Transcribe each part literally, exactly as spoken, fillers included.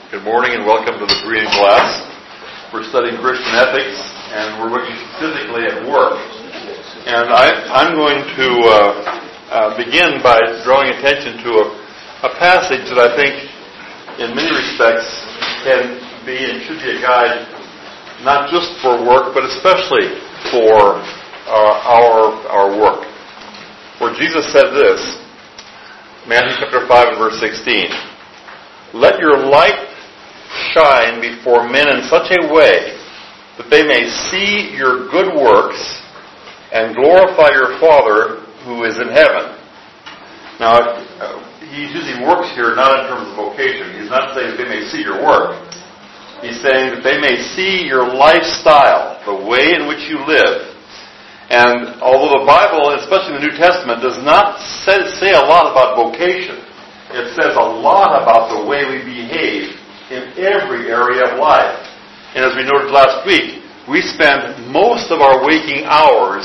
Good morning and welcome to the Berean class. We're studying Christian ethics and we're looking specifically at work. And I, I'm going to uh, uh, begin by drawing attention to a, a passage that I think in many respects can be and should be a guide not just for work but especially for uh, our, our work. Where Jesus said this, Matthew chapter five and verse sixteen, "Let your light shine before men in such a way that they may see your good works and glorify your Father who is in heaven." Now, he's using works here not in terms of vocation. He's not saying that they may see your work. He's saying that they may see your lifestyle, the way in which you live. And although the Bible, especially the New Testament, does not say, say a lot about vocation, it says a lot about the way we behave in every area of life. And as we noted last week, we spend most of our waking hours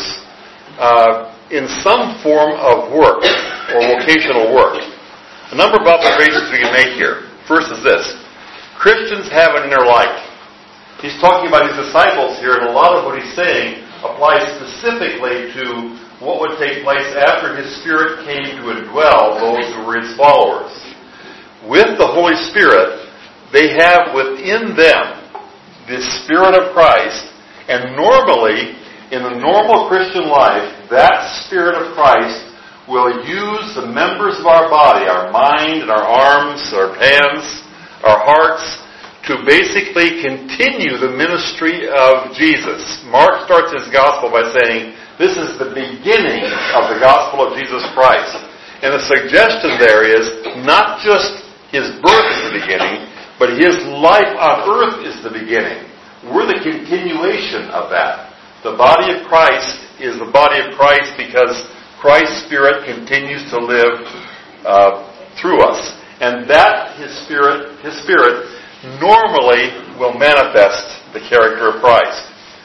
uh, in some form of work or vocational work. A number of observations we can make here. First is this: Christians have an inner light. He's talking about his disciples here, and a lot of what he's saying applies specifically to what would take place after his Spirit came to indwell those who were his followers. With the Holy Spirit, they have within them the Spirit of Christ, and normally, in the normal Christian life, that Spirit of Christ will use the members of our body, our mind and our arms, our hands, our hearts, to basically continue the ministry of Jesus. Mark starts his gospel by saying, this is the beginning of the gospel of Jesus Christ. And the suggestion there is not just his birth is the beginning, but his life on earth is the beginning. We're the continuation of that. The body of Christ is the body of Christ because Christ's Spirit continues to live uh, through us. And that, his Spirit, his Spirit normally will manifest the character of Christ.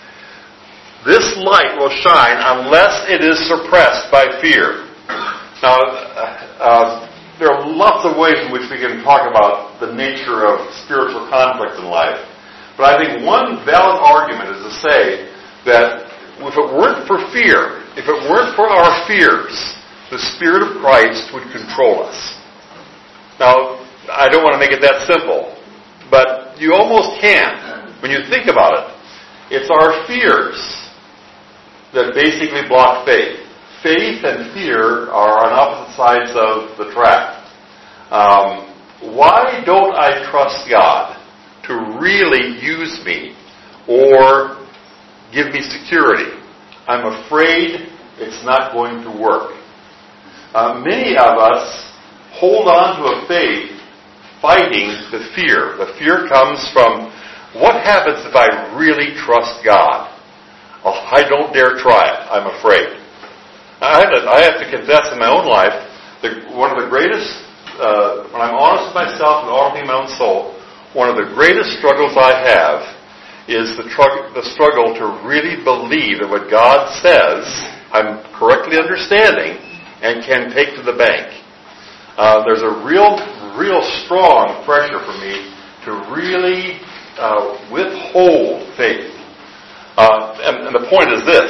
This light will shine unless it is suppressed by fear. Now, uh, there are lots of ways in which we can talk about the nature of spiritual conflict in life. But I think one valid argument is to say that if it weren't for fear, if it weren't for our fears, the Spirit of Christ would control us. Now, I don't want to make it that simple, but you almost can. When you think about it, it's our fears that basically block faith. Faith and fear are on opposite sides of the track. Um, why don't I trust God to really use me or give me security? I'm afraid it's not going to work. Uh, many of us hold on to a faith fighting the fear. The fear comes from, what happens if I really trust God? Oh, I don't dare try it. I'm afraid. I have to, I have to confess in my own life that one of the greatest, uh, when I'm honest with myself and honest with my own soul, one of the greatest struggles I have is the, tr- the struggle to really believe that what God says I'm correctly understanding and can take to the bank. Uh, there's a real, real strong pressure for me to really uh, withhold faith. Uh, and, and the point is this: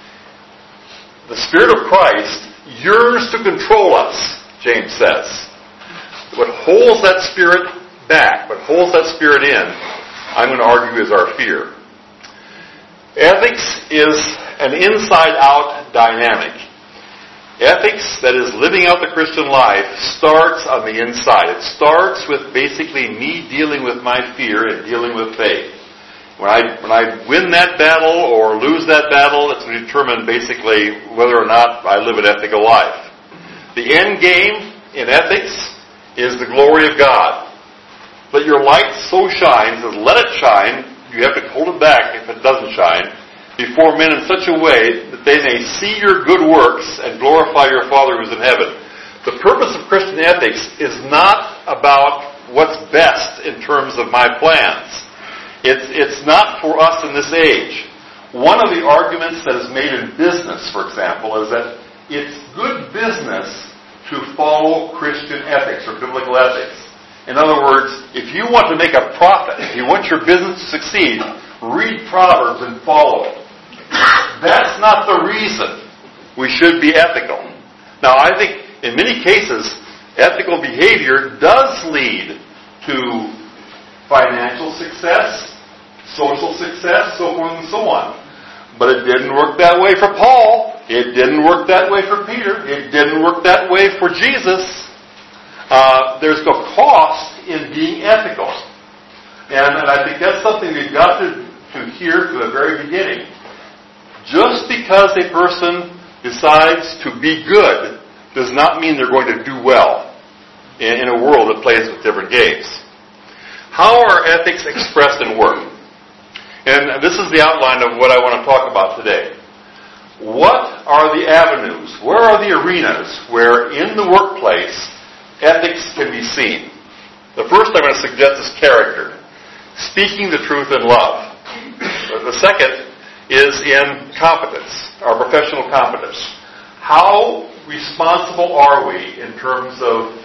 the Spirit of Christ yearns to control us, James says. What holds that Spirit back, what holds that Spirit in, I'm going to argue is our fear. Ethics is an inside-out dynamic. Ethics, that is living out the Christian life, starts on the inside. It starts with basically me dealing with my fear and dealing with faith. When I when I win that battle or lose that battle, it's going to determine basically whether or not I live an ethical life. The end game in ethics is the glory of God. Let your light so shine, says let it shine, you have to hold it back if it doesn't shine, before men in such a way that they may see your good works and glorify your Father who is in heaven. The purpose of Christian ethics is not about what's best in terms of my plans. It's, it's not for us in this age. One of the arguments that is made in business, for example, is that it's good business to follow Christian ethics or biblical ethics. In other words, if you want to make a profit, if you want your business to succeed, read Proverbs and follow it. That's not the reason we should be ethical. Now, I think in many cases, ethical behavior does lead to financial success, social success, so forth and so on. But it didn't work that way for Paul. It didn't work that way for Peter. It didn't work that way for Jesus. Uh, there's no cost in being ethical. And, and I think that's something we've got to, to hear from the very beginning. Just because a person decides to be good does not mean they're going to do well in, in a world that plays with different games. How are ethics expressed in work? And this is the outline of what I want to talk about today. What are the avenues? Where are the arenas where in the workplace ethics can be seen? The first I'm going to suggest is character. Speaking the truth in love. The second is in competence, our professional competence. How responsible are we in terms of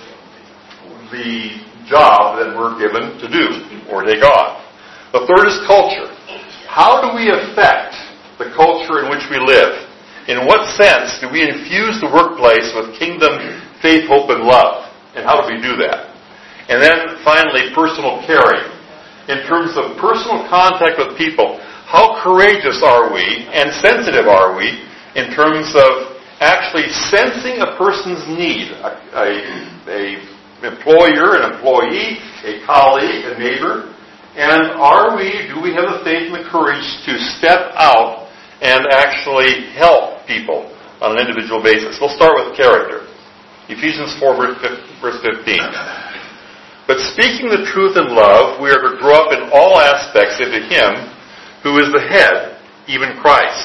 the job that we're given to do or take on? The third is culture. How do we affect the culture in which we live? In what sense do we infuse the workplace with kingdom, faith, hope, and love? And how do we do that? And then finally, personal caring. In terms of personal contact with people, how courageous are we and sensitive are we in terms of actually sensing a person's need? A, a, a employer, an employee, a colleague, a neighbor. And are we, do we have the faith and the courage to step out and actually help people on an individual basis? We'll start with character. Ephesians four, verse fifteen. But speaking the truth in love, we are to grow up in all aspects into Him who is the head, even Christ.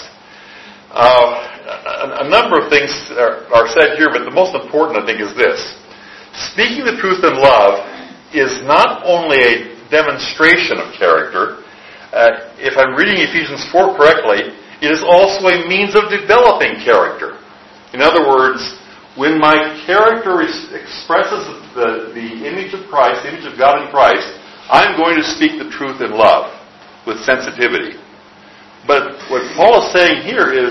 Uh, a, a number of things are, are said here, but the most important, I think, is this. Speaking the truth in love is not only a demonstration of character. Uh, if I'm reading Ephesians four correctly, it is also a means of developing character. In other words, when my character is, expresses the, the image of Christ, the image of God in Christ, I'm going to speak the truth in love with sensitivity. But what Paul is saying here is,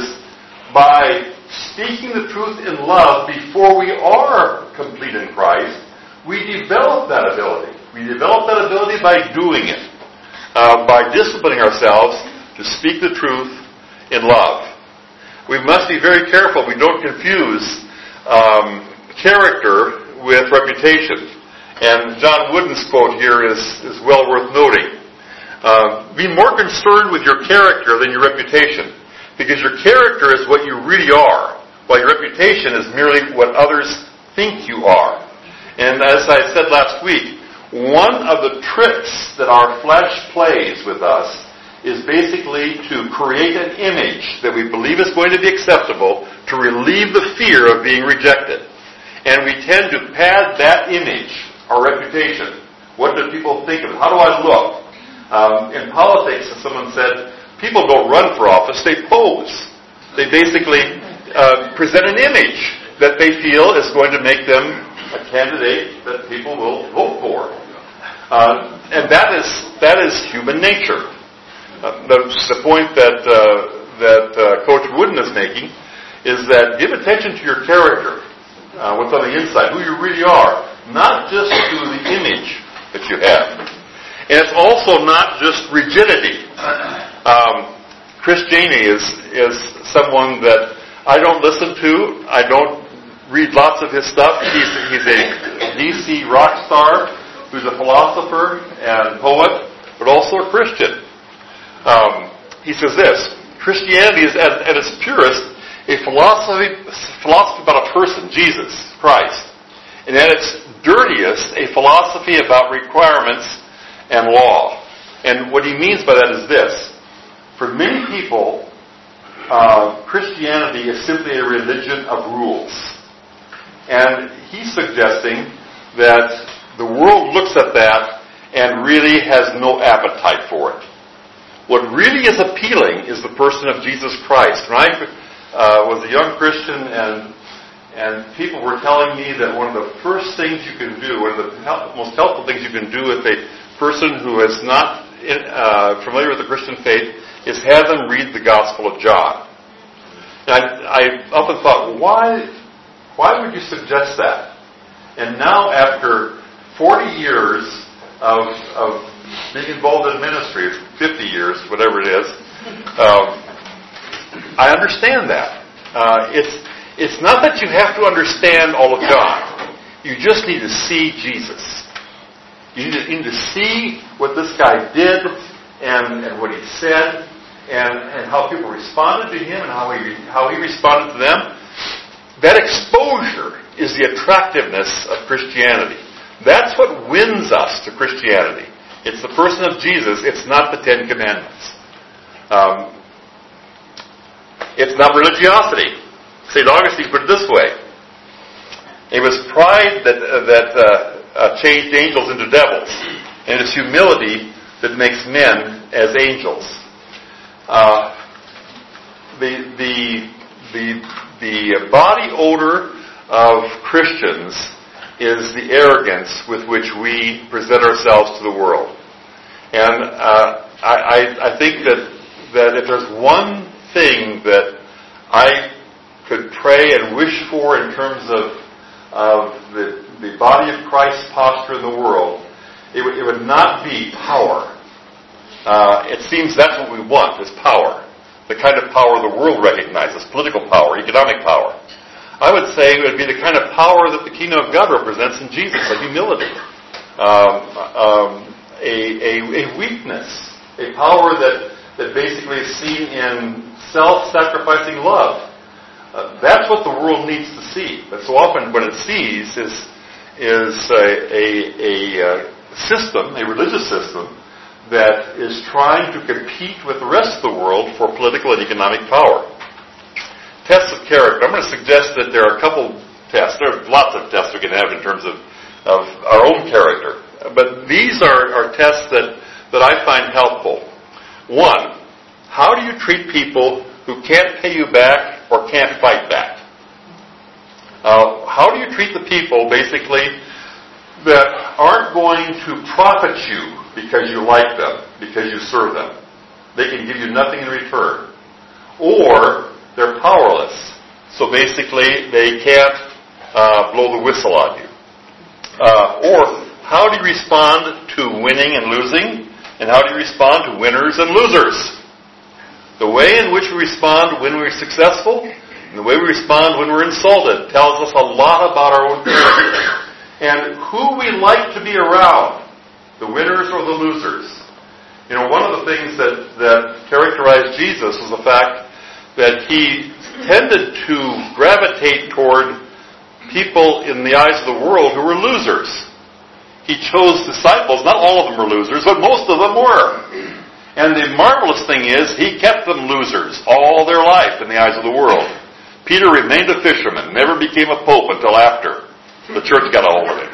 by speaking the truth in love before we are complete in Christ, we develop that ability. We develop that ability by doing it, uh, by disciplining ourselves to speak the truth in love. We must be very careful we don't confuse um, character with reputation. And John Wooden's quote here is, is well worth noting. Uh, be more concerned with your character than your reputation, because your character is what you really are, while your reputation is merely what others think you are. And as I said last week, one of the tricks that our flesh plays with us is basically to create an image that we believe is going to be acceptable to relieve the fear of being rejected. And we tend to pad that image, our reputation. What do people think of it? How do I look? Um, in politics, as someone said, people don't run for office, they pose. They basically uh, present an image that they feel is going to make them a candidate that people will vote for. Uh, and that is that is human nature. Uh, the, the point that uh, that uh, Coach Wooden is making is that give attention to your character, uh, what's on the inside, who you really are, not just to the image that you have. And it's also not just rigidity. Um, Chris Janey is is someone that I don't listen to. I don't read lots of his stuff. He's he's a D C rock star who's a philosopher and poet, but also a Christian. Um, he says this: Christianity is at, at its purest a philosophy philosophy about a person, Jesus Christ, and at its dirtiest a philosophy about requirements and law. And what he means by that is this: for many people, uh, Christianity is simply a religion of rules. And he's suggesting that the world looks at that and really has no appetite for it. What really is appealing is the person of Jesus Christ. When I uh, was a young Christian and and people were telling me that one of the first things you can do, one of the help, most helpful things you can do with a person who is not in, uh, familiar with the Christian faith is have them read the Gospel of John. And I, I often thought, why, why would you suggest that? And now, after forty years of, of being involved in ministry, fifty years, whatever it is, um, I understand that. Uh, it's it's not that you have to understand all of John. You just need to see Jesus. You need to, you need to see what this guy did and, and what he said and, and how people responded to him and how he how he responded to them. That exposure is the attractiveness of Christianity. That's what wins us to Christianity. It's the person of Jesus. It's not the Ten Commandments. Um, it's not religiosity. Saint Augustine put it this way: it was pride that uh, that uh, uh, changed angels into devils, and it's humility that makes men as angels. Uh, the the the the body odor of Christians is the arrogance with which we present ourselves to the world. And uh, I, I, I think that, that if there's one thing that I could pray and wish for in terms of, of the, the body of Christ's posture in the world, it, w- it would not be power. Uh, it seems that's what we want, is power. The kind of power the world recognizes, political power, economic power. I would say it would be the kind of power that the kingdom of God represents in Jesus, a humility, um, um, a, a, a weakness, a power that, that basically is seen in self-sacrificing love. Uh, that's what the world needs to see. But so often what it sees is, is a, a, a system, a religious system, that is trying to compete with the rest of the world for political and economic power. Tests of character. I'm going to suggest that there are a couple tests. There are lots of tests we can have in terms of, of our own character. But these are, are tests that, that I find helpful. One, how do you treat people who can't pay you back or can't fight back? Uh, how do you treat the people, basically, that aren't going to profit you because you like them, because you serve them? They can give you nothing in return. Or they're powerless. So basically, they can't uh, blow the whistle on you. Uh, or how do you respond to winning and losing? And how do you respond to winners and losers? The way in which we respond when we're successful and the way we respond when we're insulted tells us a lot about our own character. And who we like to be around, the winners or the losers. You know, one of the things that, that characterized Jesus was the fact that he tended to gravitate toward people in the eyes of the world who were losers. He chose disciples, not all of them were losers, but most of them were. And the marvelous thing is, he kept them losers all their life in the eyes of the world. Peter remained a fisherman, never became a pope until after the church got a hold of him.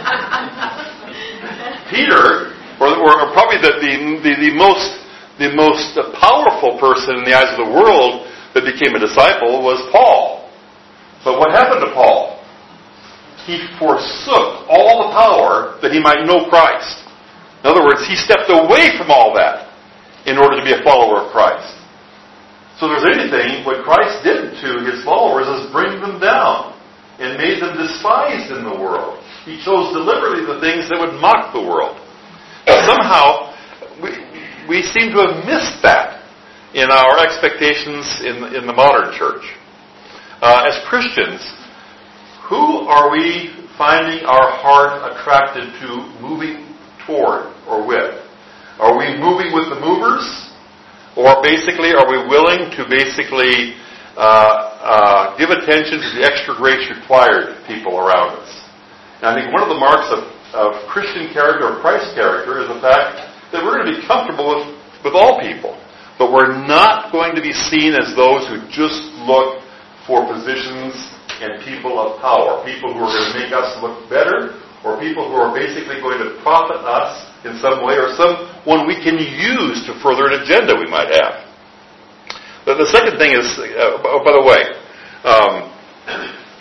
Peter, or, or probably the, the, the, the most the most powerful person in the eyes of the world that became a disciple was Paul. But what happened to Paul? He forsook all the power that he might know Christ. In other words, he stepped away from all that in order to be a follower of Christ. So if there's anything, what Christ did to his followers is bring them down and made them despised in the world. He chose deliberately the things that would mock the world. But somehow, we, we seem to have missed that in our expectations in, in the modern church. Uh, as Christians, who are we finding our heart attracted to moving toward or with? Are we moving with the movers? Or basically, are we willing to basically uh, uh, give attention to the extra grace required people around us? And I think one of the marks of, of Christian character or Christ character is the fact that we're going to be comfortable with, with all people. But we're not going to be seen as those who just look for positions and people of power. People who are going to make us look better, or people who are basically going to profit us in some way, or someone we can use to further an agenda we might have. But the second thing is, uh, oh, by the way, um,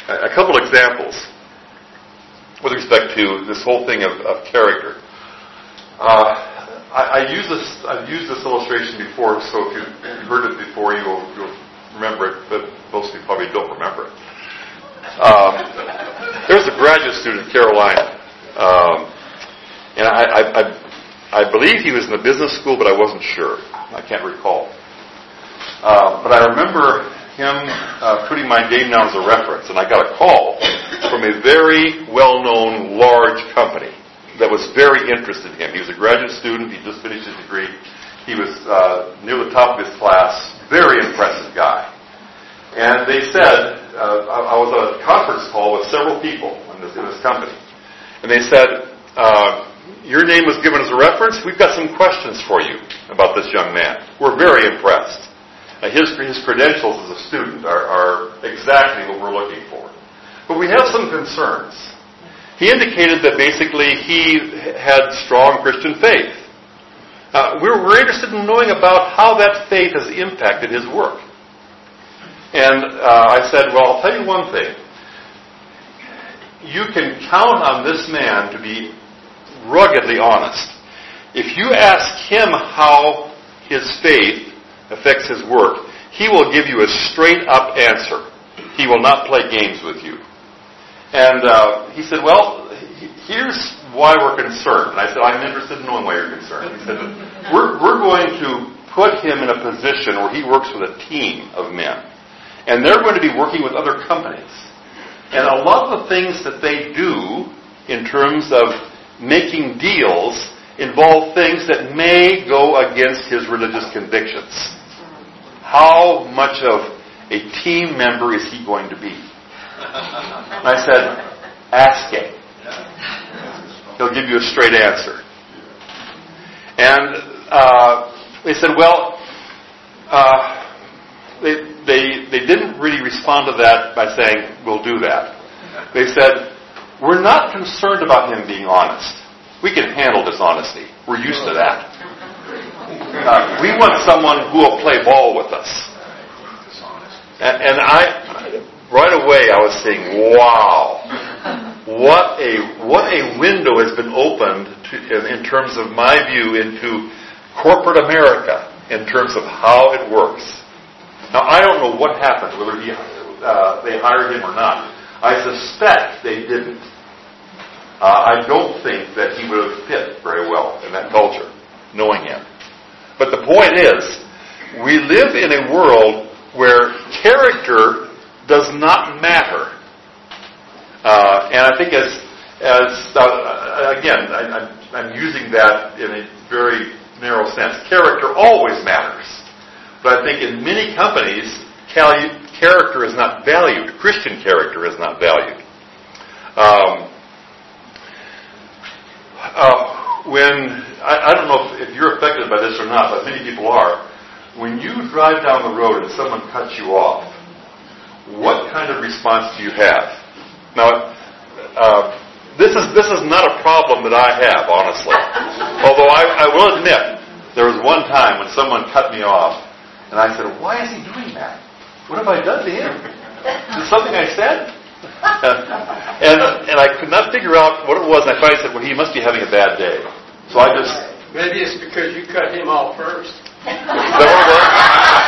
a couple examples with respect to this whole thing of, of character. Uh, I, I use this. I've used this illustration before, so if you've heard it before, you'll, you'll remember it. But most of you probably don't remember it. Um, there's a graduate student in Carolina, um, and I, I, I, I believe he was in the business school, but I wasn't sure. I can't recall. Uh, but I remember him uh, putting my name down as a reference, and I got a call from a very well-known large company that was very interested in him. He was a graduate student. He just finished his degree. He was uh, near the top of his class. Very impressive guy. And they said, uh, I, I was on a conference call with several people in this, in this company. And they said, uh, your name was given as a reference. We've got some questions for you about this young man. We're very impressed. Uh, his, his credentials as a student are, are exactly what we're looking for. But we have some concerns. He indicated that basically he had strong Christian faith. Uh, we're, we're interested in knowing about how that faith has impacted his work. And uh, I said, well, I'll tell you one thing. You can count on this man to be ruggedly honest. If you ask him how his faith affects his work, he will give you a straight-up answer. He will not play games with you. And uh, he said, well, here's why we're concerned. And I said, I'm interested in knowing why you're concerned. He said, we're, we're going to put him in a position where he works with a team of men. And they're going to be working with other companies. And a lot of the things that they do in terms of making deals involve things that may go against his religious convictions. How much of a team member is he going to be? And I said, ask him. He'll give you a straight answer. And uh, they said, well, uh, they, they, they didn't really respond to that by saying, we'll do that. They said, we're not concerned about him being honest. We can handle dishonesty. We're used to that. Uh, we want someone who will play ball with us. And, and I, right away, I was saying, wow, what a what a window has been opened to, in, in terms of my view into corporate America, in terms of how it works. Now, I don't know what happened, whether he, uh, they hired him or not. I suspect they didn't. Uh, I don't think that he would have fit very well in that culture, knowing him. But the point is, we live in a world where character does not matter. Uh, and I think as, as uh, again, I, I'm, I'm using that in a very narrow sense. Character always matters. But I think in many companies, character is not valued. Christian character is not valued. Um, uh, when, I, I don't know if, if you're affected by this or not, but many people are. When you drive down the road and someone cuts you off, what kind of response do you have? Now, uh, this is this is not a problem that I have, honestly. Although I, I will admit, there was one time when someone cut me off, and I said, why is he doing that? What have I done to him? Is it something I said? and and I could not figure out what it was, and I finally said, well, he must be having a bad day. So I just... Maybe it's because you cut him off first. Is that what it was?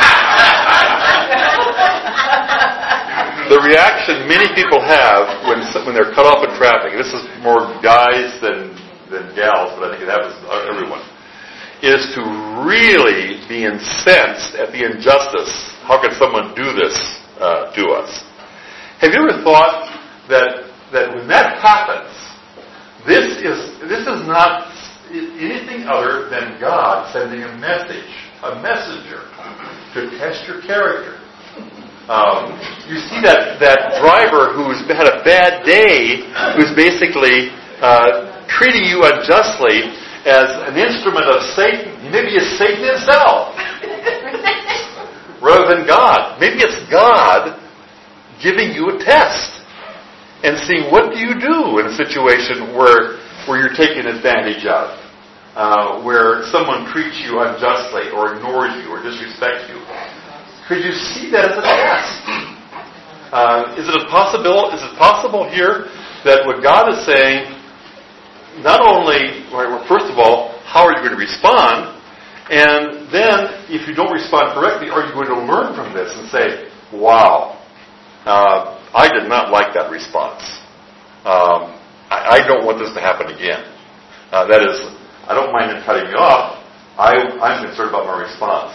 The reaction many people have when when they're cut off in traffic, this is more guys than, than gals, but I think it happens to everyone, is to really be incensed at the injustice. How can someone do this uh, to us? Have you ever thought that that when that happens, this is this is not anything other than God sending a message, a messenger, to test your character? Um, you see that, that driver who's had a bad day, who's basically uh, treating you unjustly as an instrument of Satan. Maybe it's Satan himself, rather than God. Maybe it's God giving you a test and seeing what do you do in a situation where where you're taken advantage of, uh, where someone treats you unjustly or ignores you or disrespects you. Could you see that as a test? Uh, is it a possible? Is it possible here that what God is saying, not only, well, first of all, how are you going to respond? And then, if you don't respond correctly, are you going to learn from this and say, wow, uh, I did not like that response. Um, I, I don't want this to happen again. Uh, that is, I don't mind him cutting me off. I, I'm concerned about my response.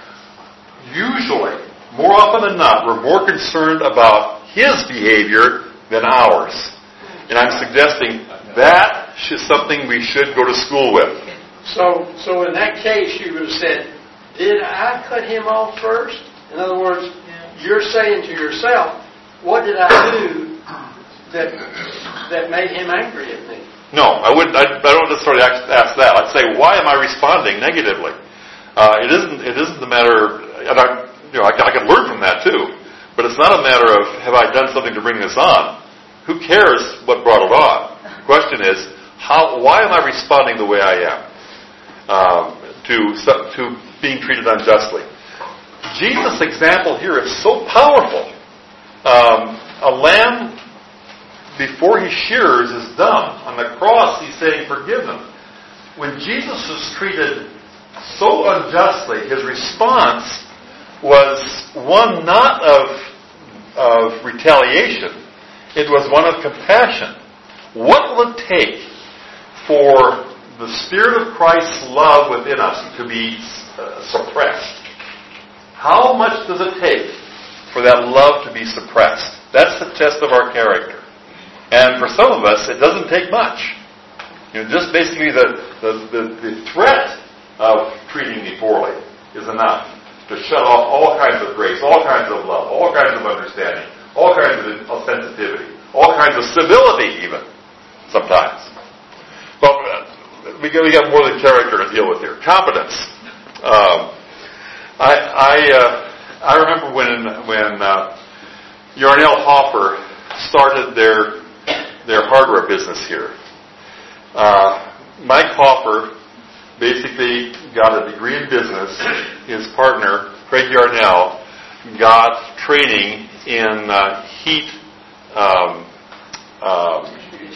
Usually, more often than not, we're more concerned about his behavior than ours. And I'm suggesting that is something we should go to school with. So, so in that case, you would have said, did I cut him off first? In other words, you're saying to yourself, what did I do that that made him angry at me? No, I wouldn't. I, I don't necessarily ask, ask that. I'd say, why am I responding negatively? Uh, it isn't. It isn't the matter. And I, you know, I, I can learn from that too. But it's not a matter of have I done something to bring this on. Who cares what brought it on? The question is, how? Why am I responding the way I am um, to to being treated unjustly? Jesus' example here is so powerful. Um, a lamb, before he shears, is dumb. On the cross, he's saying, forgive them. When Jesus was treated so unjustly, his response was one not of, of retaliation. It was one of compassion. What will it take for the Spirit of Christ's love within us to be uh, suppressed? How much does it take for that love to be suppressed? That's the test of our character. And for some of us, it doesn't take much. You know, just basically the, the, the, the threat of treating me poorly is enough to shut off all kinds of grace, all kinds of love, all kinds of understanding, all kinds of sensitivity, all kinds of civility even, sometimes. Well, we got more than character to deal with here. Competence. Um, I I, uh, I remember when when uh, Yarnell Hoffer started their their hardware business here. Uh, Mike Hoffer basically got a degree in business. His partner, Craig Yarnell, got training in uh, heat. Um, um,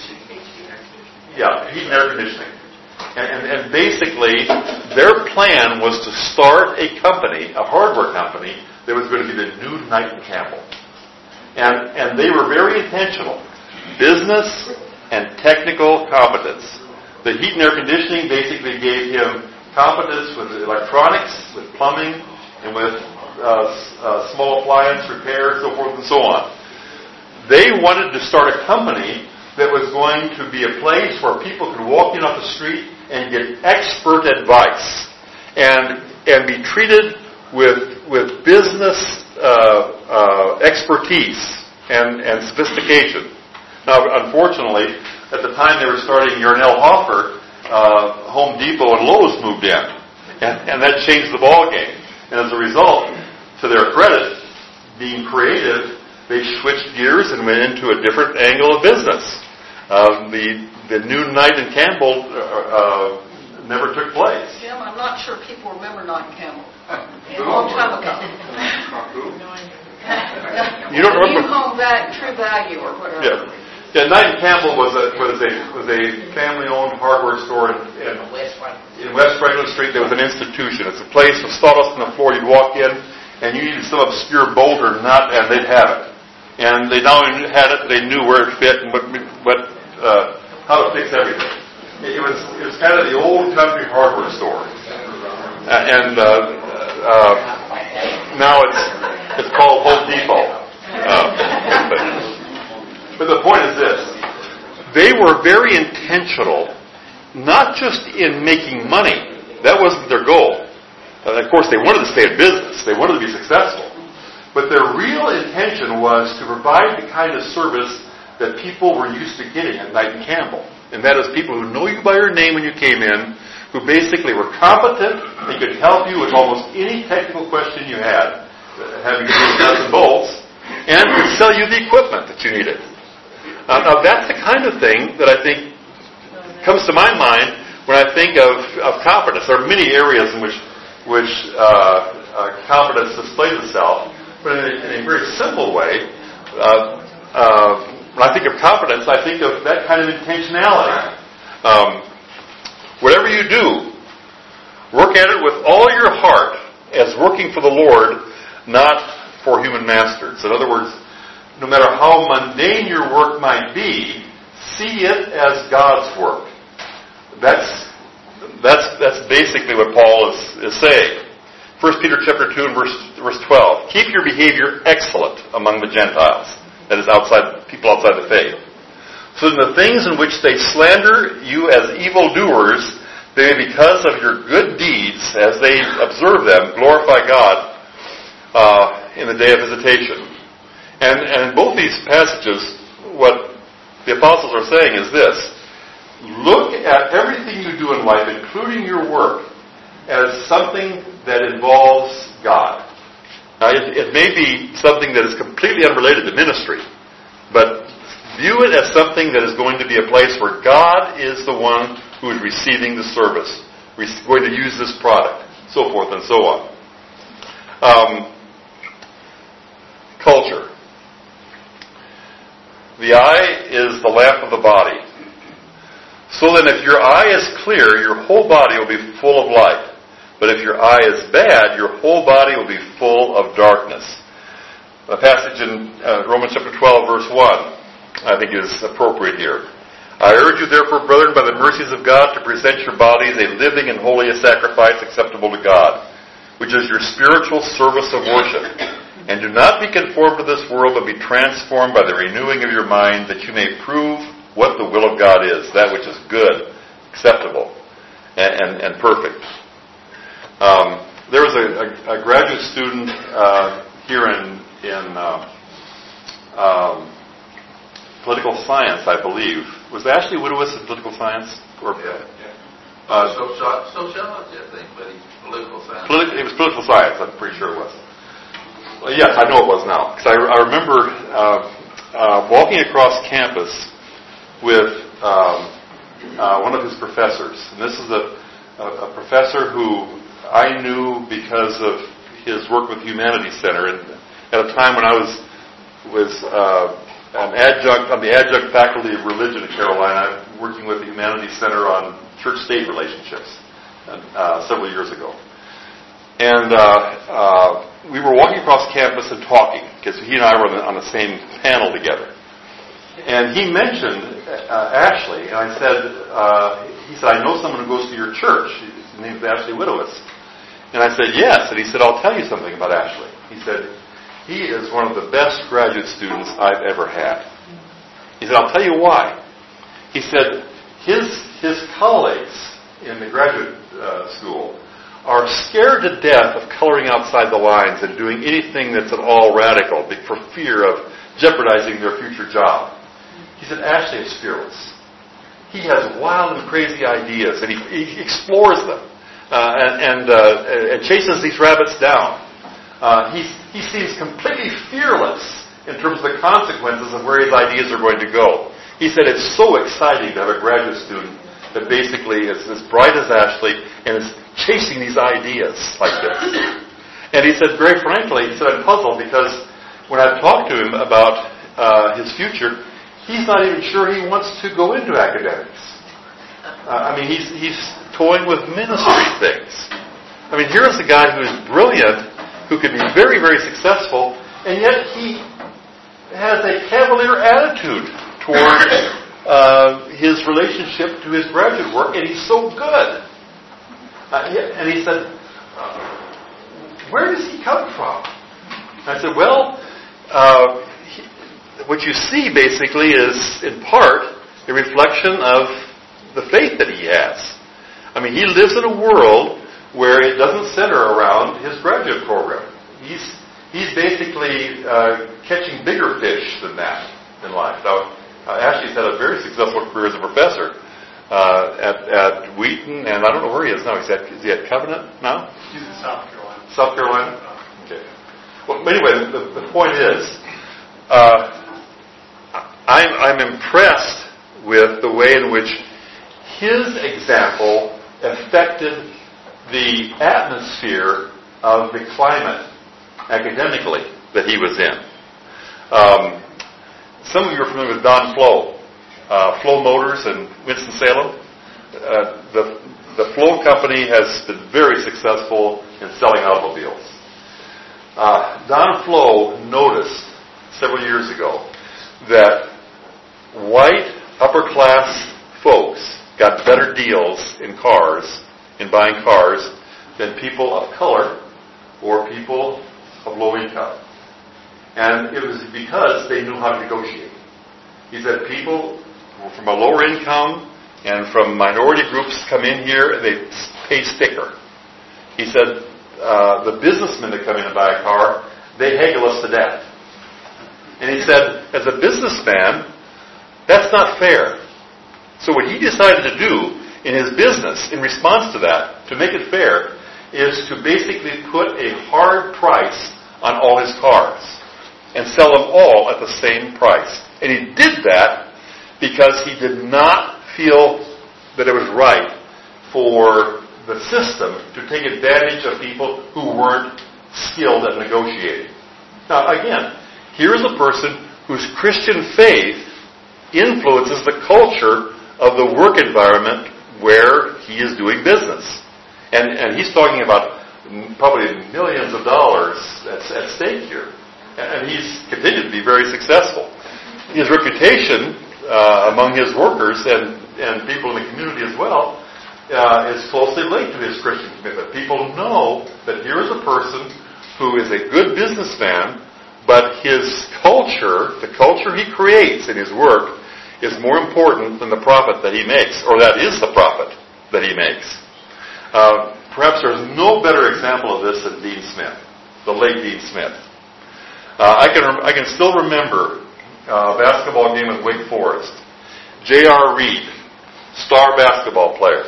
yeah, heat and air conditioning. And, and, and basically, their plan was to start a company, a hardware company, that was going to be the new Knight and Campbell. And, and they were very intentional. Business and technical competence. The heat and air conditioning basically gave him competence with electronics, with plumbing, and with uh, uh, small appliance repair, so forth and so on. They wanted to start a company that was going to be a place where people could walk in off the street and get expert advice and and be treated with with business uh, uh, expertise and, and sophistication. Now, unfortunately, at the time they were starting Yarnell Hoffer, uh, Home Depot and Lowe's moved in, and, and that changed the ball game. And as a result, to their credit, being creative, they switched gears and went into a different angle of business. Um, the the new Knight and Campbell uh, uh, never took place. Jim, I'm not sure people remember Knight and Campbell. A long time ago. You don't remember? New Home Value, True Value, or whatever. Yeah. Yeah, Knight and Campbell was a was a was a family-owned hardware store in, in, in West Franklin Street. There was an institution. It's a place with sawdust on the floor. You'd walk in, and you needed some obscure bolt or nut, and they'd have it. And they not only had it, they knew where it fit and what what uh, how to fix everything. It was it was kind of the old country hardware store, uh, and uh, uh, now it's it's called Home Depot. Uh, but, But the point is this. They were very intentional, not just in making money. That wasn't their goal. Uh, of course, they wanted to stay in business. They wanted to be successful. But their real intention was to provide the kind of service that people were used to getting at Knight and Campbell. And that is people who know you by your name when you came in, who basically were competent and could help you with almost any technical question you had, having to do with nuts and bolts, and could sell you the equipment that you needed. Uh, now, that's the kind of thing that I think comes to my mind when I think of, of competence. There are many areas in which which uh, uh, competence displays itself, but in a, in a very simple way, Uh, uh, when I think of competence, I think of that kind of intentionality. Um, whatever you do, work at it with all your heart as working for the Lord, not for human masters. In other words, no matter how mundane your work might be, see it as God's work. That's that's that's basically what Paul is, is saying. First Peter chapter two and verse verse twelve. Keep your behavior excellent among the Gentiles, that is, outside people outside the faith. So in the things in which they slander you as evildoers, they may, because of your good deeds, as they observe them, glorify God uh, in the day of visitation. And, and in both these passages, what the apostles are saying is this: look at everything you do in life, including your work, as something that involves God. Now, it, it may be something that is completely unrelated to ministry, but view it as something that is going to be a place where God is the one who is receiving the service, going to use this product, so forth and so on. Um, culture. The eye is the lamp of the body. So then if your eye is clear, your whole body will be full of light. But if your eye is bad, your whole body will be full of darkness. A passage in uh, Romans chapter twelve, verse one, I think is appropriate here. I urge you therefore, brethren, by the mercies of God, to present your bodies a living and holy sacrifice acceptable to God, which is your spiritual service of worship. And do not be conformed to this world, but be transformed by the renewing of your mind, that you may prove what the will of God is, that which is good, acceptable, and, and, and perfect. Um, there was a, a, a graduate student uh, here in, in uh, um, political science, I believe. Was Ashley Widowis in political science? Or, yeah, yeah. Uh, Sociology, I think, but he's political science. Politi- it was political science, I'm pretty sure it was. Well, yes, I know it was now. Because I, I remember uh, uh, walking across campus with um, uh, one of his professors. And this is a, a, a professor who I knew because of his work with the Humanities Center. And at a time when I was was uh, an adjunct on the adjunct faculty of religion at Carolina, working with the Humanities Center on church-state relationships uh, several years ago. And uh, uh, we were walking across campus and talking, because he and I were on the same panel together. And he mentioned uh, Ashley, and I said, uh, he said, I know someone who goes to your church. His name is Ashley Widowis. And I said, yes. And he said, I'll tell you something about Ashley. He said, he is one of the best graduate students I've ever had. He said, I'll tell you why. He said, his his colleagues in the graduate uh, school are scared to death of coloring outside the lines and doing anything that's at all radical for fear of jeopardizing their future job. He said, Ashley is fearless. He has wild and crazy ideas, and he, he explores them uh, and, and, uh, and chases these rabbits down. Uh, he, he seems completely fearless in terms of the consequences of where his ideas are going to go. He said it's so exciting to have a graduate student that basically is as bright as Ashley and is chasing these ideas like this. And he said, very frankly, he said, I'm puzzled because when I've talked to him about uh, his future, he's not even sure he wants to go into academics. Uh, I mean, he's he's toying with ministry things. I mean, here's a guy who is brilliant, who could be very, very successful, and yet he has a cavalier attitude toward uh, his relationship to his graduate work, and he's so good. Uh, and he said, where does he come from? And I said, well, uh, he, what you see basically is, in part, a reflection of the faith that he has. I mean, he lives in a world where it doesn't center around his graduate program. He's he's basically uh, catching bigger fish than that in life. Now, uh, Ashley's had a very successful career as a professor uh, at, at Wheaton, and I don't know where he is now. He's at, is he at Covenant now? He's in South Carolina. South Carolina? Okay. Well, anyway, the, the point is, uh, I'm, I'm impressed with the way in which his example affected the atmosphere of the climate academically that he was in. Um, some of you are familiar with Don Flo, uh, Flo Motors in Winston-Salem. Uh, the, the Flo company has been very successful in selling automobiles. Uh, Don Flo noticed several years ago that white upper-class folks got better deals in cars, in buying cars, than people of color or people of low income. And it was because they knew how to negotiate. He said people from a lower income and from minority groups come in here and they pay sticker. He said uh, the businessmen that come in and buy a car, they haggle us to death. And he said, as a businessman, that's not fair. So what he decided to do in his business, in response to that, to make it fair, is to basically put a hard price on all his cars and sell them all at the same price. And he did that because he did not feel that it was right for the system to take advantage of people who weren't skilled at negotiating. Now, again, here is a person whose Christian faith influences the culture of the work environment where he is doing business. And, and he's talking about probably millions of dollars at, at stake here. And he's continued to be very successful. His reputation uh, among his workers and, and people in the community as well uh, is closely linked to his Christian commitment. People know that here is a person who is a good businessman, but his culture, the culture he creates in his work, is more important than the profit that he makes, or that is the profit that he makes. Uh, perhaps there's no better example of this than Dean Smith, the late Dean Smith. Uh, I can I can still remember uh, a basketball game at Wake Forest. J R. Reed, star basketball player.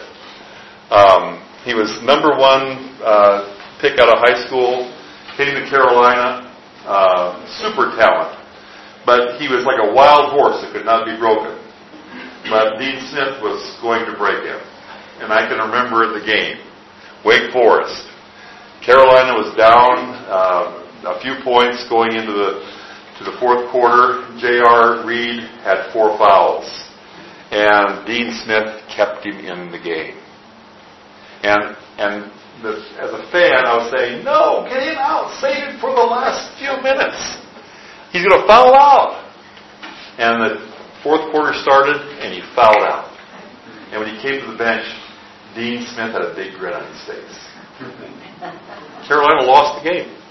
Um, he was number one uh, pick out of high school, came to Carolina, uh, super talent. But he was like a wild horse that could not be broken. But Dean Smith was going to break him. And I can remember the game. Wake Forest. Carolina was down uh, a few points going into the to the fourth quarter. J R. Reed had four fouls. And Dean Smith kept him in the game. And and the, as a fan, I was saying, no, get him out. Save him for the last few minutes. He's going to foul out. And the fourth quarter started, and he fouled out. And when he came to the bench, Dean Smith had a big grin on his face. Carolina lost the game.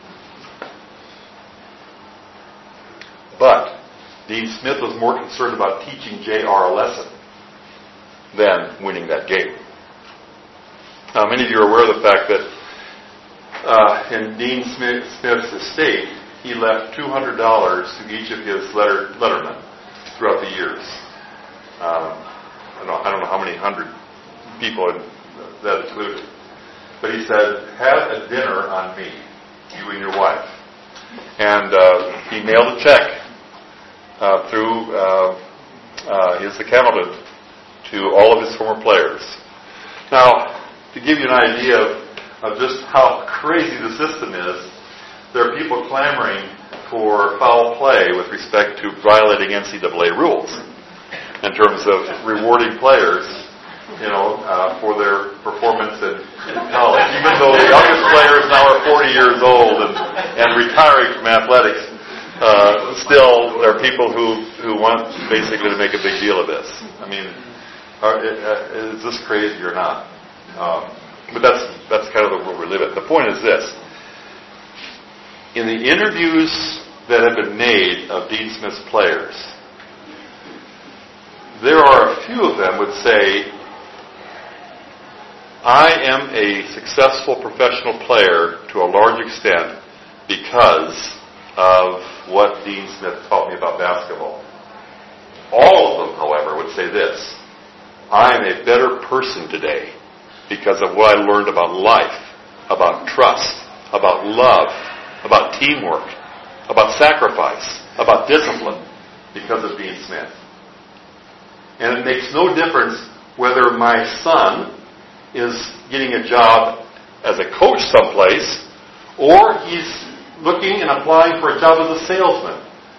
But Dean Smith was more concerned about teaching J R a lesson than winning that game. Now, many of you are aware of the fact that uh, in Dean Smith, Smith's estate, he left two hundred dollars to each of his letter, lettermen throughout the years. Um, I, don't know, I don't know how many hundred people that included. But he said, have a dinner on me, you and your wife. And uh, he mailed a check uh, through uh, uh, his accountant to all of his former players. Now, to give you an idea of, of just how crazy the system is, there are people clamoring for foul play with respect to violating N C double A rules in terms of rewarding players, you know, uh, for their performance in, in college. Even though the youngest players now are forty years old and, and retiring from athletics, uh, still there are people who, who want basically to make a big deal of this. I mean, are, uh, is this crazy or not? Um, but that's that's kind of the world we live in. The point is this. In the interviews that have been made of Dean Smith's players, there are a few of them would say, I am a successful professional player to a large extent because of what Dean Smith taught me about basketball. All of them, however, would say this, I am a better person today because of what I learned about life, about trust, about love, about teamwork, about sacrifice, about discipline, because of Dean Smith. And it makes no difference whether my son is getting a job as a coach someplace or he's looking and applying for a job as a salesman.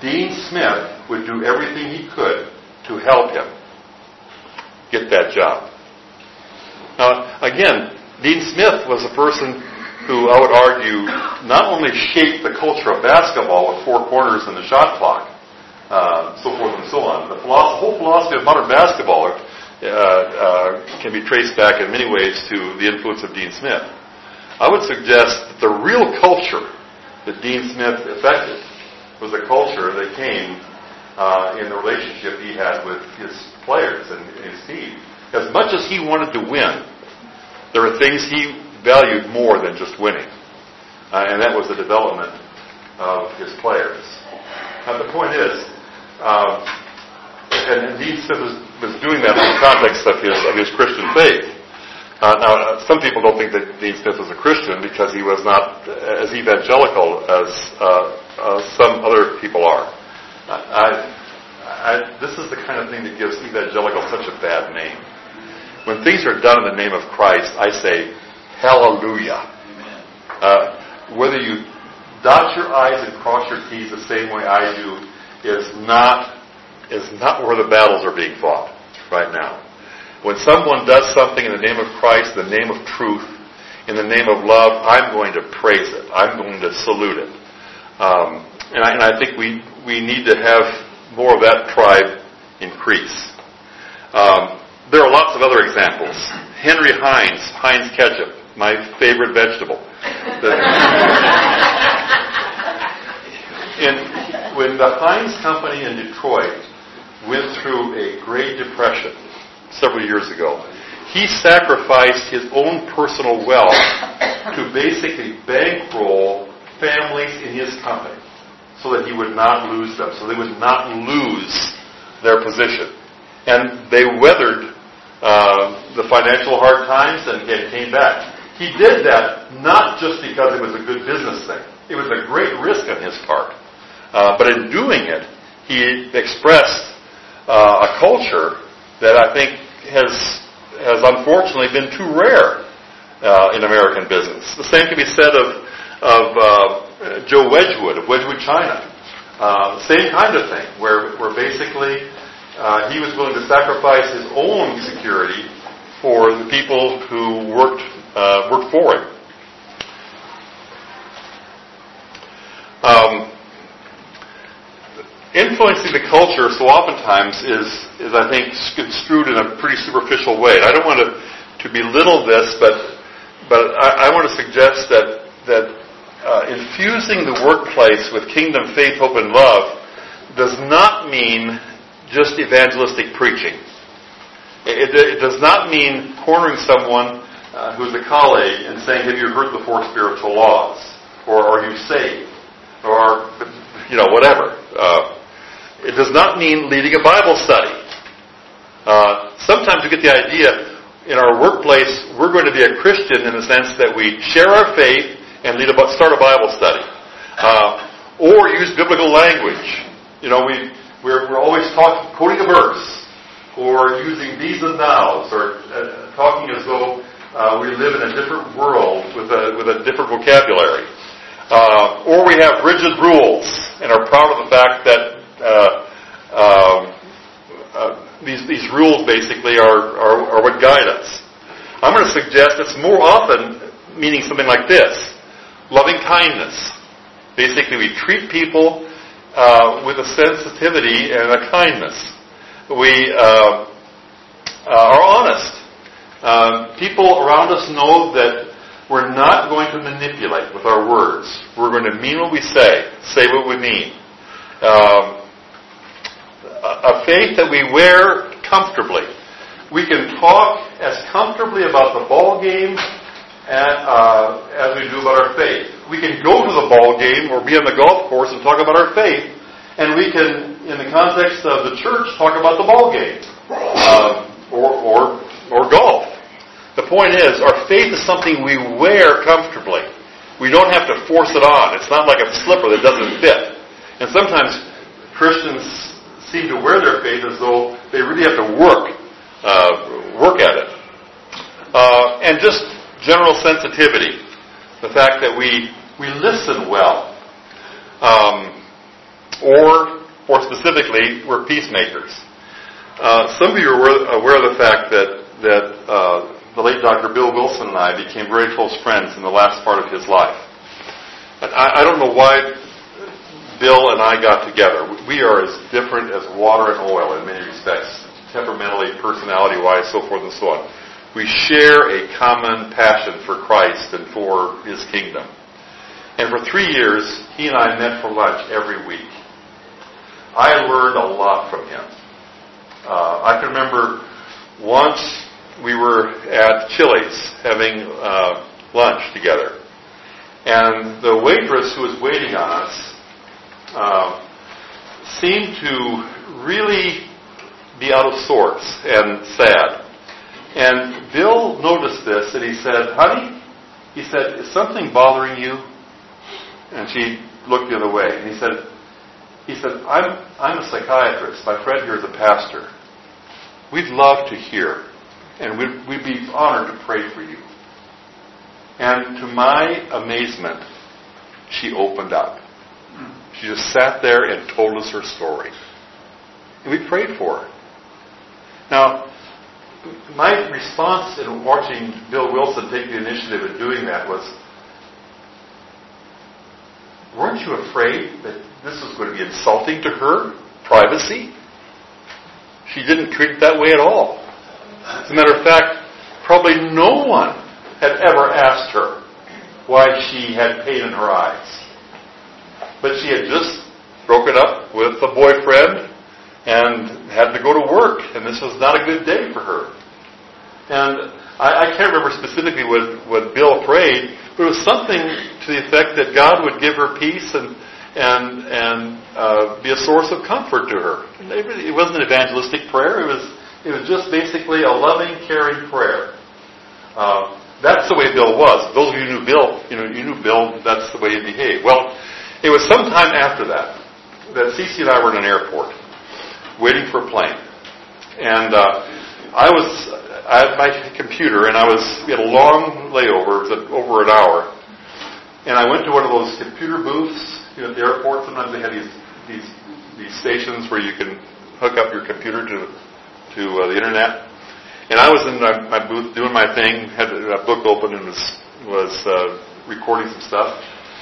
Dean Smith would do everything he could to help him get that job. Now, again, Dean Smith was a person who, I would argue, not only shaped the culture of basketball with four corners and the shot clock, uh, so forth and so on. The philosophy, whole philosophy of modern basketball uh, uh, can be traced back in many ways to the influence of Dean Smith. I would suggest that the real culture that Dean Smith affected was a culture that came uh, in the relationship he had with his players and his team. As much as he wanted to win, there were things he valued more than just winning. Uh, and that was the development of his players. Now the point is, uh, and Dean Smith was, was doing that in the context of his, of his Christian faith. Uh, now, uh, some people don't think that Dean Smith was a Christian because he was not as evangelical as uh, uh, some other people are. I, I, this is the kind of thing that gives evangelical such a bad name. When things are done in the name of Christ, I say, hallelujah. Uh, whether you dot your I's and cross your T's the same way I do is not is not where the battles are being fought right now. When someone does something in the name of Christ, in the name of truth, in the name of love, I'm going to praise it. I'm going to salute it. Um, and, I, and I think we, we need to have more of that tribe increase. Um, there are lots of other examples. Henry Heinz, Heinz ketchup, my favorite vegetable. in, when the Heinz Company in Detroit went through a Great Depression several years ago, he sacrificed his own personal wealth to basically bankroll families in his company so that he would not lose them, so they would not lose their position. And they weathered uh, the financial hard times and, and came back. He did that not just because it was a good business thing. It was a great risk on his part. Uh, but in doing it, he expressed uh, a culture that I think has has unfortunately been too rare uh, in American business. The same can be said of of uh, Joe Wedgwood of Wedgwood China. Uh, same kind of thing, where where basically uh, he was willing to sacrifice his own security for the people who worked uh, worked for him. Um, Influencing the culture so oftentimes is, is, I think, construed in a pretty superficial way. And I don't want to, to belittle this, but but I, I want to suggest that that uh, infusing the workplace with kingdom faith, hope, and love does not mean just evangelistic preaching. It, it, it does not mean cornering someone uh, who's a colleague and saying, "Have you heard the four spiritual laws?" Or "Are you saved?" Or you know whatever. Uh, It does not mean leading a Bible study. Uh, sometimes we get the idea in our workplace we're going to be a Christian in the sense that we share our faith and lead a, start a Bible study, uh, or use biblical language. You know, we we're, we're always talking, quoting a verse, or using these and thous, or uh, talking as though uh, we live in a different world with a with a different vocabulary, uh, or we have rigid rules and are proud of the fact that. Uh, uh, uh, these these rules basically are, are, are what guide us. I'm going to suggest it's more often meaning something like this: loving kindness. Basically, we treat people uh, with a sensitivity and a kindness. We uh, uh, are honest. Uh, people around us know that we're not going to manipulate with our words. We're going to mean what we say, say what we mean. Um, A faith that we wear comfortably. We can talk as comfortably about the ball game and, uh, as we do about our faith. We can go to the ball game or be on the golf course and talk about our faith, and we can, in the context of the church, talk about the ball game uh, or, or or golf. The point is, our faith is something we wear comfortably. We don't have to force it on. It's not like a slipper that doesn't fit. And sometimes Christians seem to wear their faith as though they really have to work, uh, work at it. Uh, and just general sensitivity. The fact that we, we listen well. Um, or, more specifically, we're peacemakers. Uh, some of you are aware, aware of the fact that, that uh, the late Doctor Bill Wilson and I became very close friends in the last part of his life. And I, I don't know why Bill and I got together. We are as different as water and oil in many respects, temperamentally, personality-wise, so forth and so on. We share a common passion for Christ and for His kingdom. And for three years, he and I met for lunch every week. I learned a lot from him. Uh, I can remember once we were at Chili's having uh, lunch together. And the waitress who was waiting on us uh, seemed to really be out of sorts and sad. And Bill noticed this and he said, "Honey," he said, "is something bothering you?" And she looked the other way. And he said, he said, I'm, I'm a psychiatrist. My friend here is a pastor. We'd love to hear, and we'd, we'd be honored to pray for you." And to my amazement, she opened up. She just sat there and told us her story. And we prayed for her. Now, my response in watching Bill Wilson take the initiative in doing that was, weren't you afraid that this was going to be insulting to her privacy? She didn't treat it that way at all. As a matter of fact, probably no one had ever asked her why she had pain in her eyes. But she had just broken up with a boyfriend and had to go to work, and this was not a good day for her. And I, I can't remember specifically what, what Bill prayed, but it was something to the effect that God would give her peace and and and uh, be a source of comfort to her. It, really, it wasn't an evangelistic prayer. It was it was just basically a loving, caring prayer. Uh, that's the way Bill was. Those of you who knew Bill, you know, you knew Bill. That's the way he behaved. Well, it was sometime after that that Cece and I were in an airport waiting for a plane, and uh, I was. I had my computer, and I was, we had a long layover, it was over an hour, and I went to one of those computer booths, you know, at the airport. Sometimes they have these these these stations where you can hook up your computer to to uh, the internet, and I was in my, my booth doing my thing, had a book open and was was uh, recording some stuff,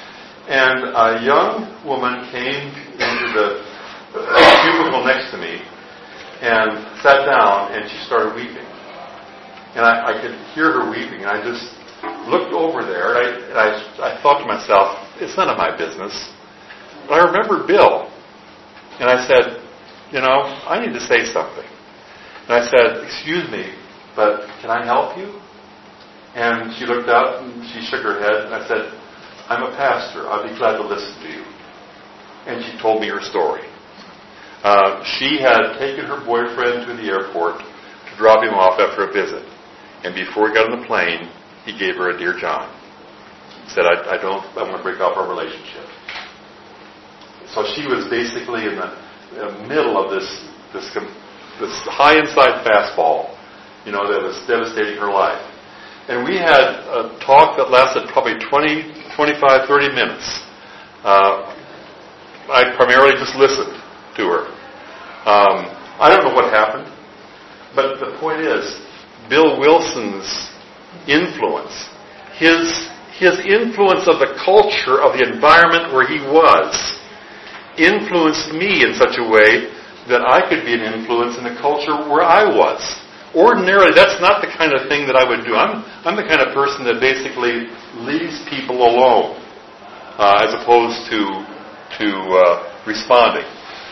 and a young woman came into the cubicle next to me and sat down, and she started weeping. And I, I could hear her weeping, and I just looked over there, and I, and I, I thought to myself, it's none of my business. But I remembered Bill, and I said, you know, I need to say something. And I said, excuse me, but can I help you? And she looked up, and she shook her head, and I said, I'm a pastor. I'll be glad to listen to you. And she told me her story. Uh, she had taken her boyfriend to the airport to drop him off after a visit. And before he got on the plane, he gave her a Dear John. He said, I, I don't, I want to break off our relationship. So she was basically in the, the middle of this, this, this high inside fastball, you know, that was devastating her life. And we had a talk that lasted probably twenty, twenty-five, thirty minutes. Uh, I primarily just listened to her. Um, I don't know what happened, but the point is, Bill Wilson's influence, his his influence of the culture, of the environment where he was, influenced me in such a way that I could be an influence in the culture where I was. Ordinarily, that's not the kind of thing that I would do. I'm I'm the kind of person that basically leaves people alone, uh, as opposed to to uh, responding.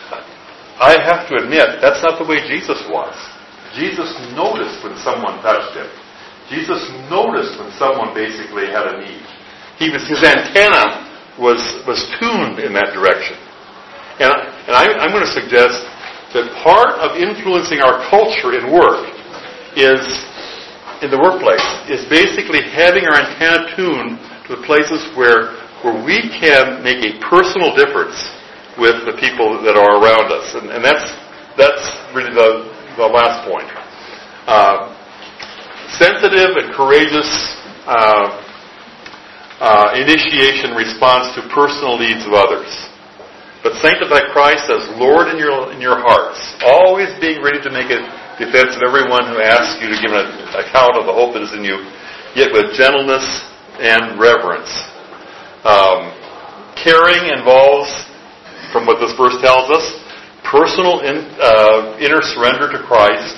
I have to admit, that's not the way Jesus was. Jesus noticed when someone touched him. Jesus noticed when someone basically had a need. He was, his antenna was was tuned in that direction. And, and I, I'm going to suggest that part of influencing our culture in work is, in the workplace, is basically having our antenna tuned to the places where where we can make a personal difference with the people that are around us. And, and that's that's really the the last point. Uh, sensitive and courageous uh, uh, initiation response to personal needs of others. But sanctify Christ as Lord in your in your hearts, always being ready to make a defense of everyone who asks you to give an account of the hope that is in you, yet with gentleness and reverence. Um, caring involves, from what this verse tells us, personal in, uh, inner surrender to Christ,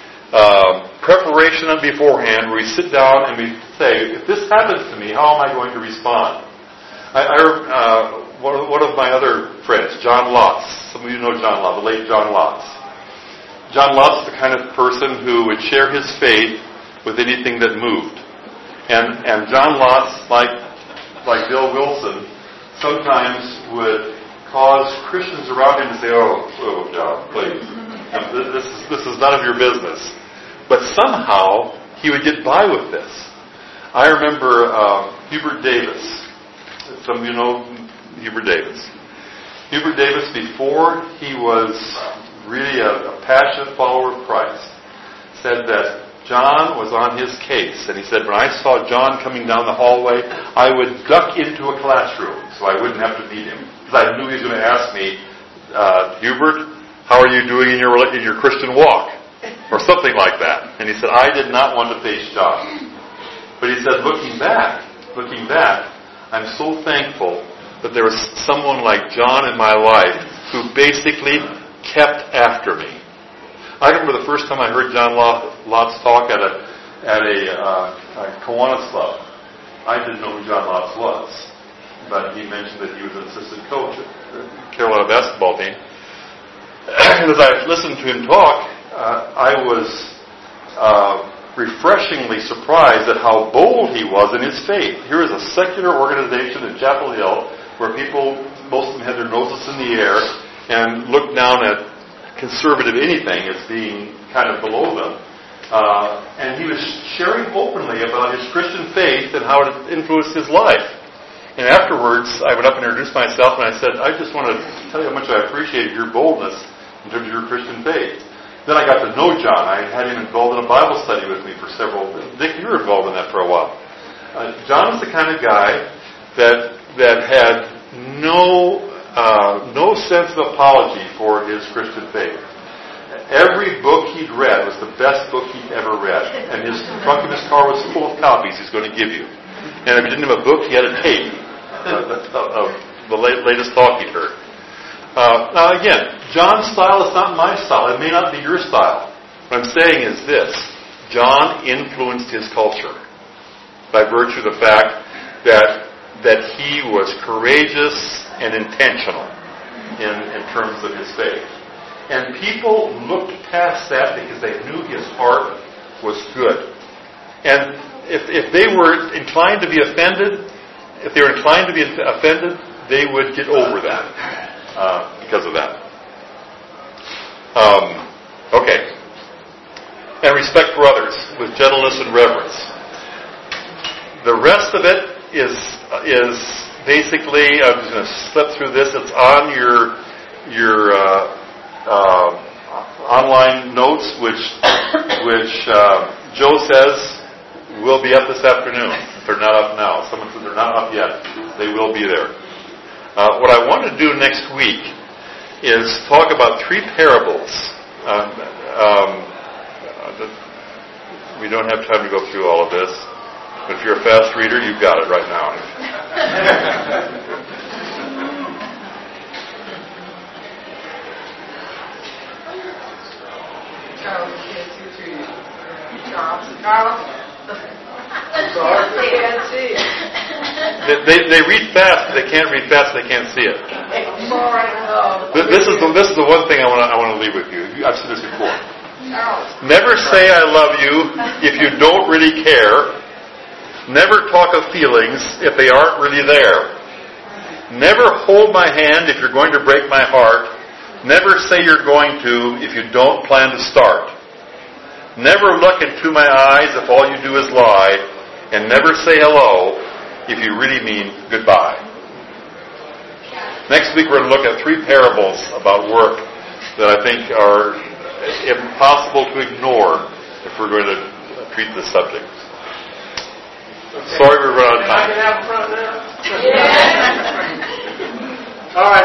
uh, preparation on beforehand, where we sit down and we say, if this happens to me, how am I going to respond? I, I uh, one, of, one of my other friends, John Lotz, some of you know John Lotz, the late John Lotz. John Lotz is the kind of person who would share his faith with anything that moved. And, and John Lotz, like, like Bill Wilson, sometimes would cause Christians around him to say, oh, oh John, please, this is, this is none of your business. But somehow, he would get by with this. I remember uh, Hubert Davis. Some of you know Hubert Davis. Hubert Davis, before he was really a, a passionate follower of Christ, said that John was on his case. And he said, when I saw John coming down the hallway, I would duck into a classroom so I wouldn't have to meet him. Because I knew he was going to ask me, uh, Hubert, how are you doing in your in your Christian walk? Or something like that. And he said, I did not want to face John. But he said, looking back, looking back, I'm so thankful that there was someone like John in my life who basically kept after me. I remember the first time I heard John Lotz talk at a at a, uh, a Kiwanis club. I didn't know who John Lotz was, but he mentioned that he was an assistant coach at the Carolina basketball team. And as I listened to him talk, uh, I was uh, refreshingly surprised at how bold he was in his faith. Here is a secular organization in Chapel Hill where people, most of them had their noses in the air and looked down at conservative anything as being kind of below them. Uh, and he was sharing openly about his Christian faith and how it influenced his life. And afterwards, I went up and introduced myself and I said, I just want to tell you how much I appreciated your boldness in terms of your Christian faith. Then I got to know John. I had him involved in a Bible study with me for several... Dick, you were involved in that for a while. Uh, John was the kind of guy that that had no... Uh, no sense of apology for his Christian faith. Every book he'd read was the best book he'd ever read. And his trunk of his car was full of copies he's going to give you. And if he didn't have a book, he had a tape of the latest talk he'd heard. Uh, now again, John's style is not my style. It may not be your style. What I'm saying is this. John influenced his culture by virtue of the fact that that he was courageous and intentional in, in terms of his faith. And people looked past that because they knew his heart was good. And if, if they were inclined to be offended, if they were inclined to be offended, they would get over that uh, because of that. Um, okay. And respect for others with gentleness and reverence. The rest of it is is basically, I'm just going to slip through this. It's on your your uh, uh, online notes, which which uh, Joe says will be up this afternoon. If they're not up now, someone said they're not up yet. They will be there. Uh, what I want to do next week is talk about three parables. Uh, um, we don't have time to go through all of this. But if you're a fast reader, you've got it right now. Charles, can't see you. Charles, Charles. I'm sorry, they can't see it. They, they, they read fast, but they can't read fast, they can't see it. I'm sorry. No. This is the this is the one thing I want to I want to leave with you. I've said this before. Charles. Never say I love you if you don't really care. Never talk of feelings if they aren't really there. Never hold my hand if you're going to break my heart. Never say you're going to if you don't plan to start. Never look into my eyes if all you do is lie. And never say hello if you really mean goodbye. Next week we're going to look at three parables about work that I think are impossible to ignore if we're going to treat this subject. Sorry we run out of time. All right.